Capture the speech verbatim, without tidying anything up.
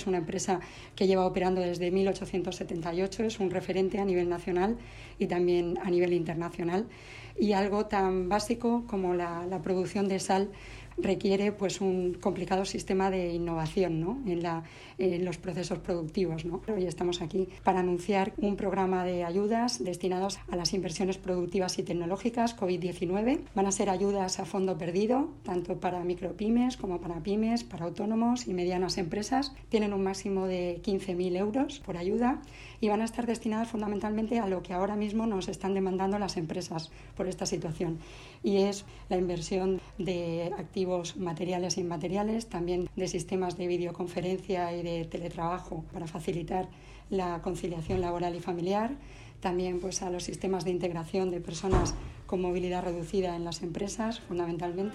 es una empresa que lleva operando desde mil ochocientos setenta y ocho, es un referente a nivel nacional y también a nivel internacional. Y algo tan básico como la, la producción de sal requiere pues un complicado sistema de innovación, ¿no? en, la, en los procesos productivos, ¿no? Hoy estamos aquí para anunciar un programa de ayudas destinados a las inversiones productivas y tecnológicas COVID diecinueve. Van a ser ayudas a fondo perdido, tanto para micropymes como para pymes, para autónomos y medianas empresas. Tienen un máximo de quince mil euros por ayuda y van a estar destinadas fundamentalmente a lo que ahora mismo nos están demandando las empresas por esta situación, y es la inversión de activos materiales e inmateriales, también de sistemas de videoconferencia y de teletrabajo para facilitar la conciliación laboral y familiar, también pues a los sistemas de integración de personas con movilidad reducida en las empresas, fundamentalmente.